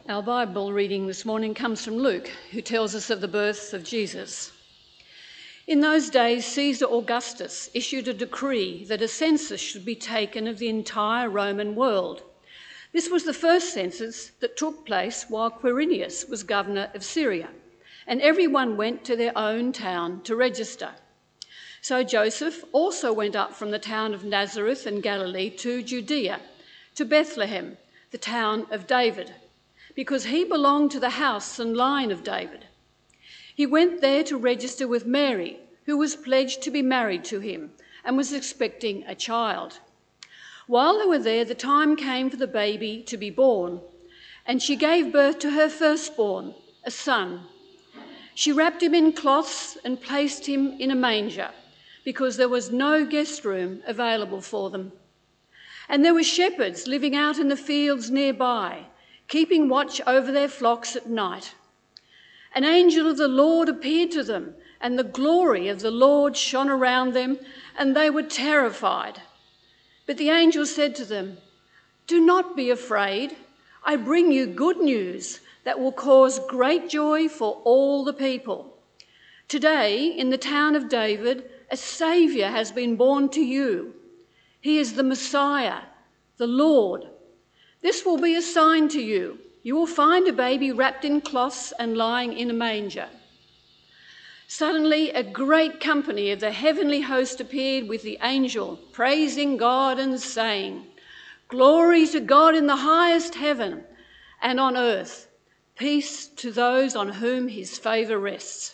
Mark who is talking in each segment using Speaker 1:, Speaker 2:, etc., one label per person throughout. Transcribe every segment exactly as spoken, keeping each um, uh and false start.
Speaker 1: Our Bible reading this morning comes from Luke, who tells us of the birth of Jesus. In those days, Caesar Augustus issued a decree that a census should be taken of the entire Roman world. This was the first census that took place while Quirinius was governor of Syria, and everyone went to their own town to register. So Joseph also went up from the town of Nazareth in Galilee to Judea, to Bethlehem, the town of David, because he belonged to the house and line of David. He went there to register with Mary, who was pledged to be married to him and was expecting a child. While they were there, the time came for the baby to be born, and she gave birth to her firstborn, a son. She wrapped him in cloths and placed him in a manger, because there was no guest room available for them. And there were shepherds living out in the fields nearby, keeping watch over their flocks at night. An angel of the Lord appeared to them, and the glory of the Lord shone around them, and they were terrified. But the angel said to them, "Do not be afraid. I bring you good news that will cause great joy for all the people. Today, in the town of David, a Saviour has been born to you. He is the Messiah, the Lord. This will be a sign to you. You will find a baby wrapped in cloths and lying in a manger." Suddenly, a great company of the heavenly host appeared with the angel, praising God and saying, "Glory to God in the highest heaven, and on earth, peace to those on whom his favour rests."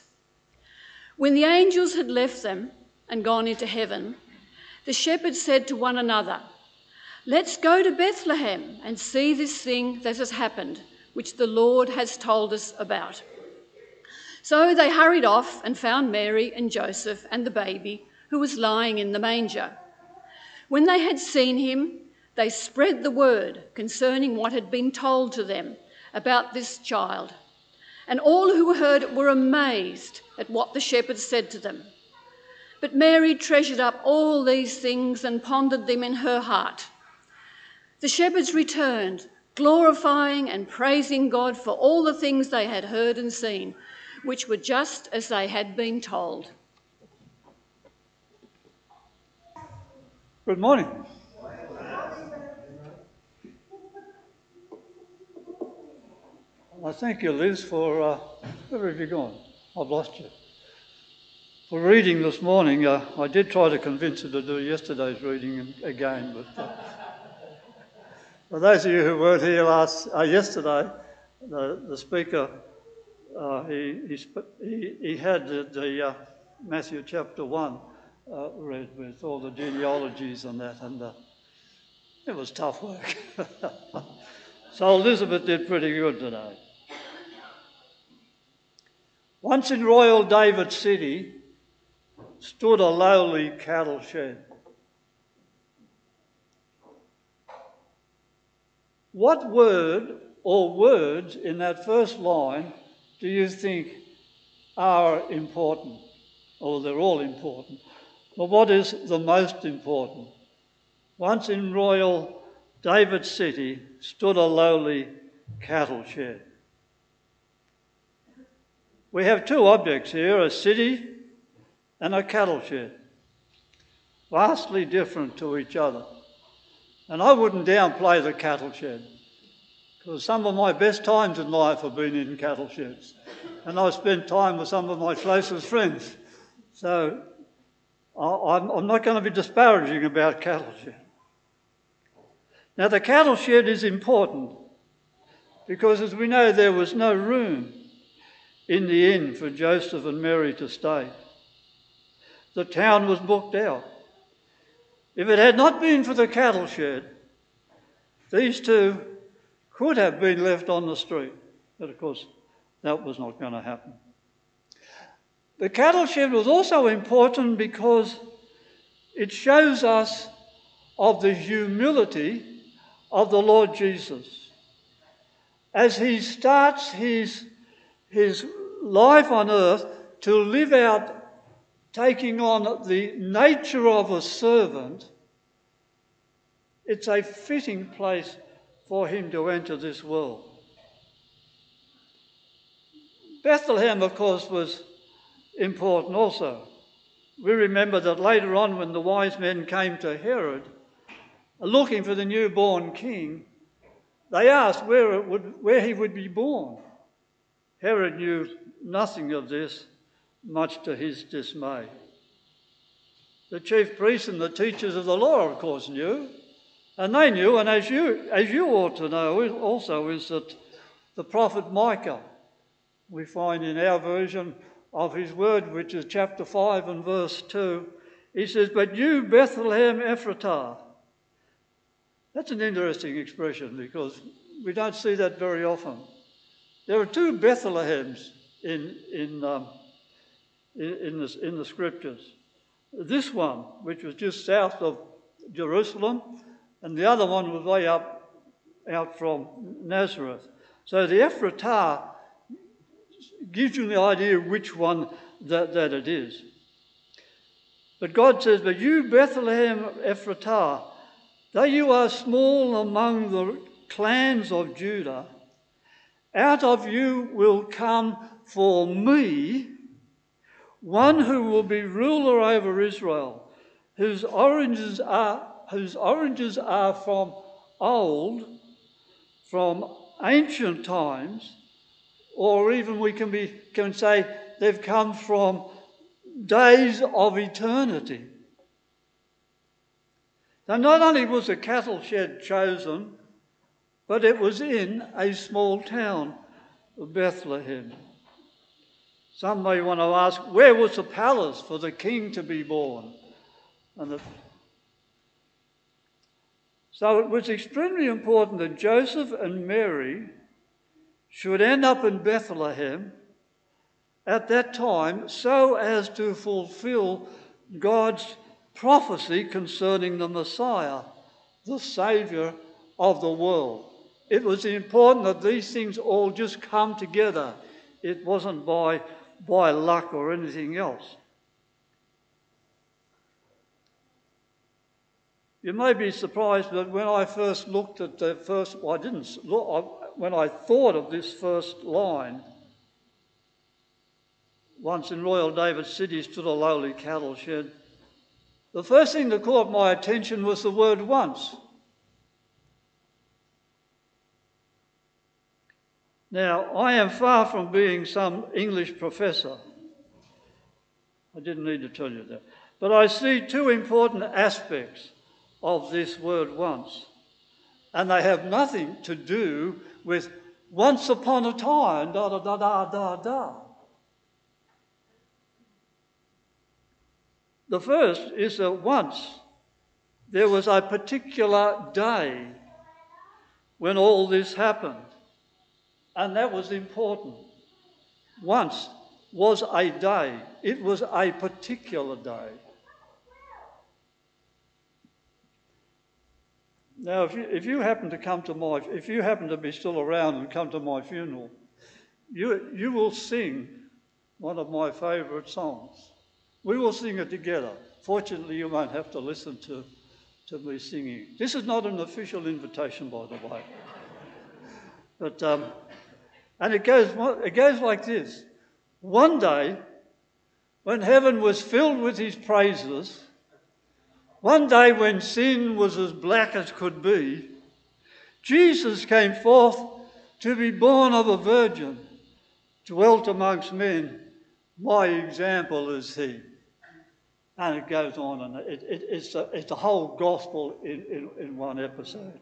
Speaker 1: When the angels had left them and gone into heaven, the shepherds said to one another, "Let's go to Bethlehem and see this thing that has happened, which the Lord has told us about." So they hurried off and found Mary and Joseph and the baby, who was lying in the manger. When they had seen him, they spread the word concerning what had been told to them about this child. And all who heard it were amazed at what the shepherds said to them. But Mary treasured up all these things and pondered them in her heart. The shepherds returned, glorifying and praising God for all the things they had heard and seen, which were just as they had been told.
Speaker 2: Good morning. I thank you, Liz, for... Uh, where have you gone? I've lost you. For reading this morning. Uh, I did try to convince her to do yesterday's reading again, but... Uh, For those of you who weren't here last uh, yesterday, the, the speaker, uh, he, he, he, he had the, the uh, Matthew chapter one uh, read with all the genealogies and that, and uh, it was tough work. So Elizabeth did pretty good today. Once in royal David City stood a lowly cattle shed. What word or words in that first line do you think are important? Or they're all important. But what is the most important? Once in royal David City stood a lowly cattle shed. We have two objects here, a city and a cattle shed, vastly different to each other. And I wouldn't downplay the cattle shed, because some of my best times in life have been in cattle sheds. And I've spent time with some of my closest friends. So I'm not going to be disparaging about cattle shed. Now, the cattle shed is important because, as we know, there was no room in the inn for Joseph and Mary to stay. The town was booked out. If it had not been for the cattle shed, these two could have been left on the street. But of course, that was not going to happen. The cattle shed was also important because it shows us of the humility of the Lord Jesus. As he starts his, his life on earth to live out taking on the nature of a servant, it's a fitting place for him to enter this world. Bethlehem, of course, was important also. We remember that later on when the wise men came to Herod looking for the newborn king, they asked where, it would, where he would be born. Herod knew nothing of this, much to his dismay. The chief priests and the teachers of the law, of course, knew. And they knew, and as you, as you ought to know also, is that the prophet Micah, we find in our version of his word, which is chapter five and verse two, he says, "But you, Bethlehem Ephratah." That's an interesting expression because we don't see that very often. There are two Bethlehems in, in, um, in, in, the, in the scriptures. This one, which was just south of Jerusalem, and the other one was way up out from Nazareth. So the Ephratah gives you the idea of which one that, that it is. But God says, "But you, Bethlehem Ephratah, though you are small among the clans of Judah, out of you will come for me one who will be ruler over Israel, whose origins are, whose origins are from old, from ancient times, or even we can, be, can say they've come from days of eternity." Now, not only was a cattle shed chosen, but it was in a small town of Bethlehem. Some may want to ask, where was the palace for the king to be born? And the... So it was extremely important that Joseph and Mary should end up in Bethlehem at that time so as to fulfill God's prophecy concerning the Messiah, the Saviour of the world. It was important that these things all just come together. It wasn't by, by luck or anything else. You may be surprised that when I first looked at the first, well, I didn't look, when I thought of this first line, "Once in Royal David City stood a lowly cattle shed," the first thing that caught my attention was the word "once." Now, I am far from being some English professor. I didn't need to tell you that. But I see two important aspects of this word "once." And they have nothing to do with once upon a time, da da da da da da. The first is that once there was a particular day when all this happened. And that was important. Once was a day. It was a particular day. Now, if you, if you happen to come to my, if you happen to be still around and come to my funeral, you, you will sing one of my favourite songs. We will sing it together. Fortunately, you won't have to listen to, to me singing. This is not an official invitation, by the way. But, um, and it goes, it goes like this. One day, when heaven was filled with his praises, one day when sin was as black as could be, Jesus came forth to be born of a virgin, dwelt amongst men. My example is he. And it goes on, and it, it, it's, a, it's the whole gospel in, in, in one episode.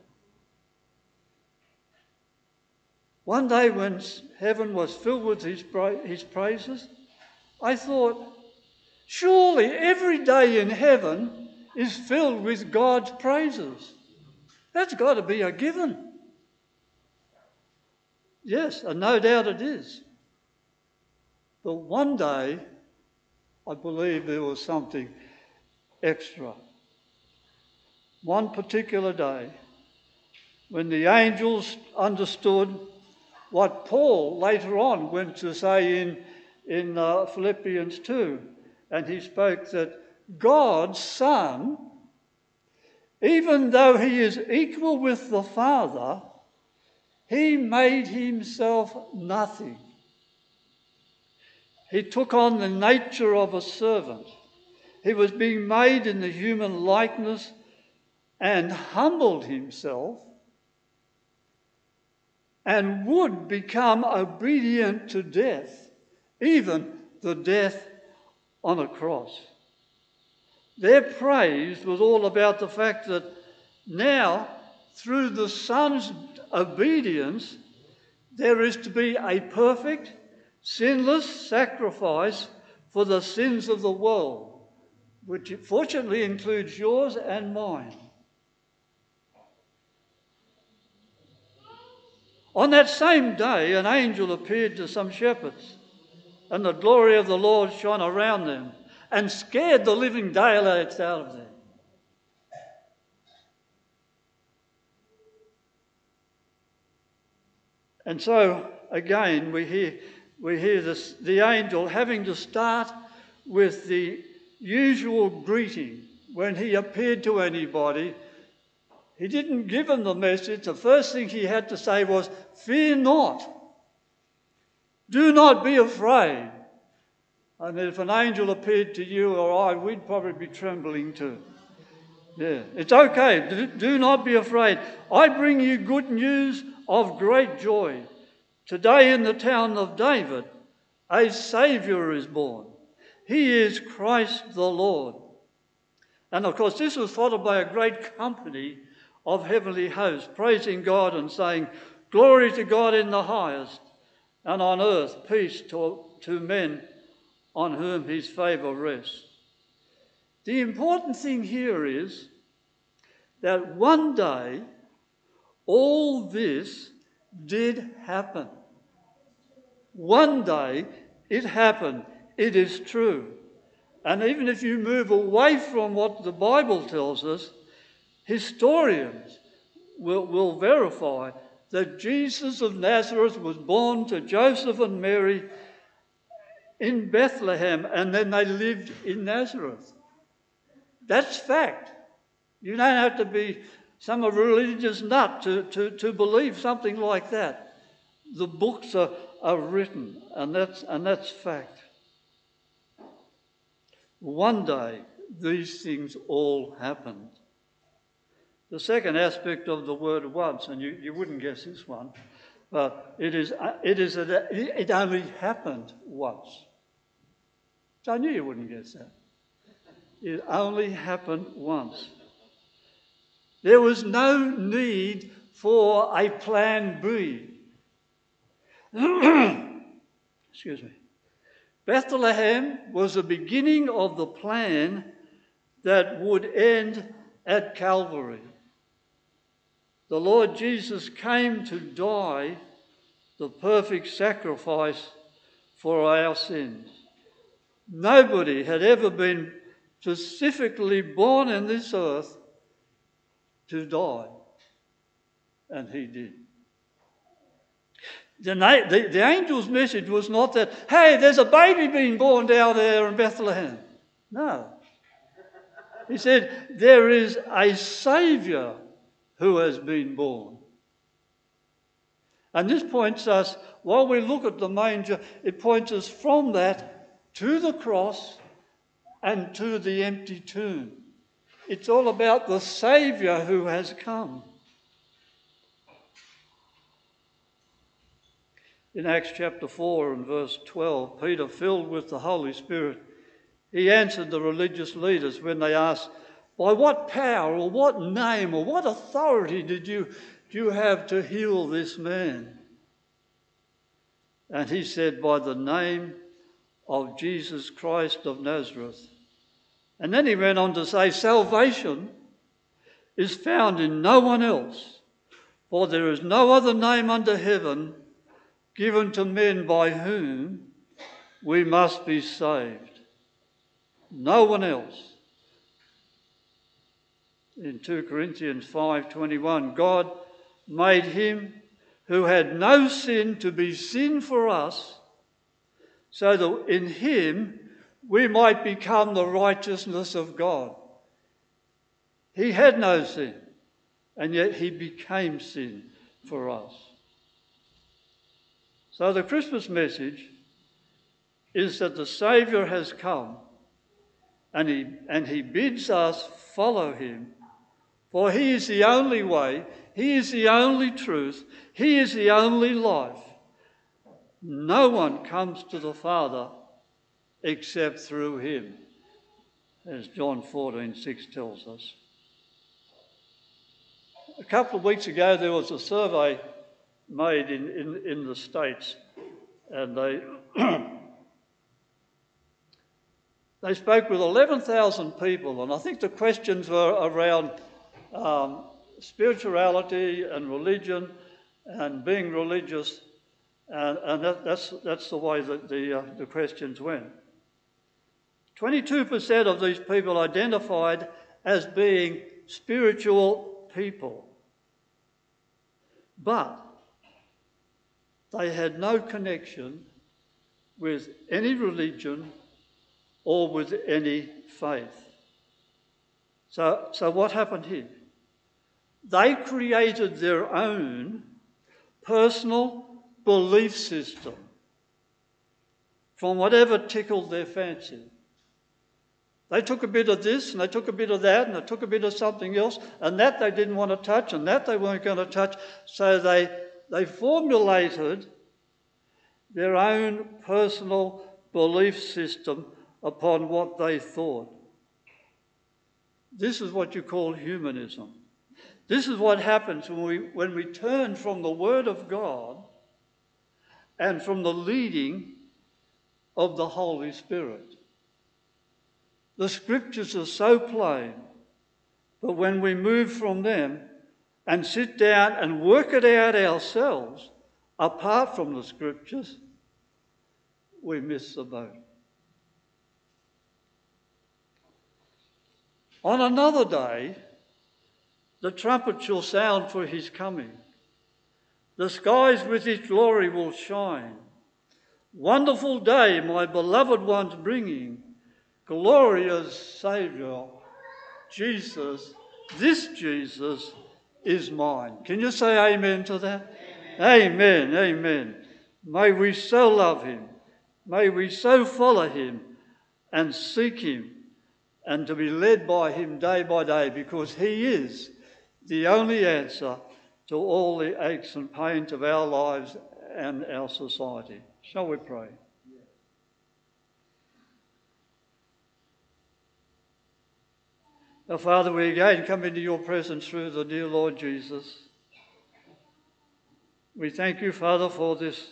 Speaker 2: One day when heaven was filled with his, pra- his praises, I thought, surely every day in heaven is filled with God's praises. That's got to be a given. Yes, and no doubt it is. But one day, I believe there was something extra. One particular day, when the angels understood what Paul later on went to say in, in uh, Philippians two, and he spoke that God's Son, even though he is equal with the Father, he made himself nothing. He took on the nature of a servant. He was being made in the human likeness and humbled himself and would become obedient to death, even the death on a cross. Their praise was all about the fact that now, through the Son's obedience, there is to be a perfect, sinless sacrifice for the sins of the world, which fortunately includes yours and mine. On that same day, an angel appeared to some shepherds, and the glory of the Lord shone around them and scared the living daylights out of them. And so, again, we hear, we hear this, the angel having to start with the usual greeting. When he appeared to anybody, he didn't give them the message. The first thing he had to say was, "Fear not. Do not be afraid." I mean, if an angel appeared to you or I, we'd probably be trembling too. Yeah, it's okay. Do, do not be afraid. I bring you good news of great joy. Today in the town of David, a Saviour is born. He is Christ the Lord. And of course, this was followed by a great company of heavenly hosts, praising God and saying, "Glory to God in the highest, and on earth peace to, to men on whom his favour rests." The important thing here is that one day all this did happen. One day it happened. It is true. And even if you move away from what the Bible tells us, historians will, will verify that Jesus of Nazareth was born to Joseph and Mary in Bethlehem, and then they lived in Nazareth. That's fact. You don't have to be some religious nut to, to, to believe something like that. The books are, are written, and that's, and that's fact. One day, these things all happened. The second aspect of the word once, and you, you wouldn't guess this one, but it is, it is that it only happened once. So I knew you wouldn't guess that. It only happened once. There was no need for a plan B. Excuse me. Bethlehem was the beginning of the plan that would end at Calvary. The Lord Jesus came to die the perfect sacrifice for our sins. Nobody had ever been specifically born in this earth to die, and he did. The, the, the angel's message was not that, hey, there's a baby being born down there in Bethlehem. No. He said, there is a Saviour who has been born. And this points us, while we look at the manger, it points us from that to the cross and to the empty tomb. It's all about the Saviour who has come. In Acts chapter four and verse twelve, Peter, filled with the Holy Spirit, he answered the religious leaders when they asked, by what power or what name or what authority did you, do you have to heal this man? And he said, by the name of Jesus Christ of Nazareth. And then he went on to say, salvation is found in no one else, for there is no other name under heaven given to men by whom we must be saved. No one else. In two Corinthians five twenty-one, God made him who had no sin to be sin for us, so that in him we might become the righteousness of God. He had no sin, and yet he became sin for us. So the Christmas message is that the Saviour has come and he, and he bids us follow him, for he is the only way, he is the only truth, he is the only life. No one comes to the Father except through him, as John fourteen six tells us. A couple of weeks ago there was a survey made in, in, in the States, and they they spoke with eleven thousand people, and I think the questions were around um, spirituality and religion and being religious, and, and that, that's, that's the way that the, uh, the questions went. twenty-two percent of these people identified as being spiritual people, but they had no connection with any religion or with any faith. So, so what happened here? They created their own personal belief system from whatever tickled their fancy. They took a bit of this and they took a bit of that and they took a bit of something else, and that they didn't want to touch and that they weren't going to touch. So they, they formulated their own personal belief system upon what they thought. This is what you call humanism. This is what happens when we, when we turn from the Word of God and from the leading of the Holy Spirit. The Scriptures are so plain, but when we move from them and sit down and work it out ourselves, apart from the Scriptures, we miss the boat. On another day, the trumpet shall sound for his coming. The skies with his glory will shine. Wonderful day, my beloved one's bringing. Glorious Saviour, Jesus, this Jesus is mine. Can you say amen to that? Amen, amen. Amen. May we so love him. May we so follow him and seek him and to be led by him day by day, because he is the only answer to all the aches and pains of our lives and our society. Shall we pray? Our Father, we again come into your presence through the dear Lord Jesus. We thank you, Father, for this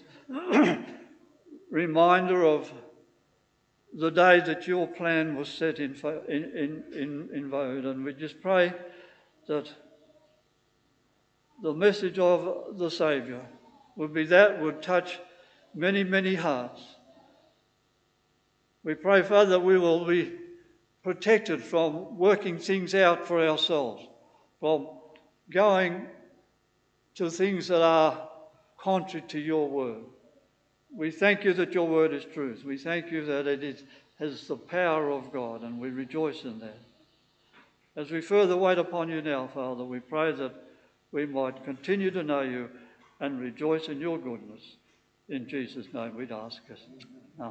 Speaker 2: reminder of the day that your plan was set in, in, in, in vogue. And we just pray that the message of the Saviour would be that would touch many, many hearts. We pray, Father, that we will be protected from working things out for ourselves, from going to things that are contrary to your word. We thank you that your word is truth. We thank you that it is, has the power of God, and we rejoice in that. As we further wait upon you now, Father, we pray that we might continue to know you and rejoice in your goodness. In Jesus' name we'd ask us. Amen.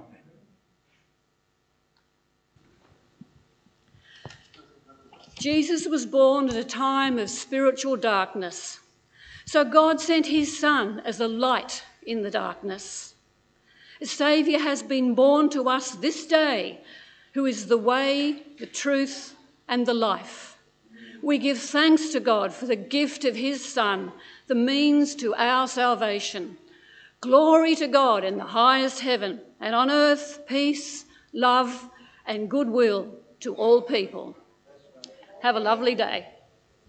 Speaker 1: Jesus was born at a time of spiritual darkness. So God sent his Son as a light in the darkness. A Saviour has been born to us this day, who is the way, the truth, and the life. We give thanks to God for the gift of his Son, the means to our salvation. Glory to God in the highest heaven, and on earth peace, love, and goodwill to all people. Have a lovely day.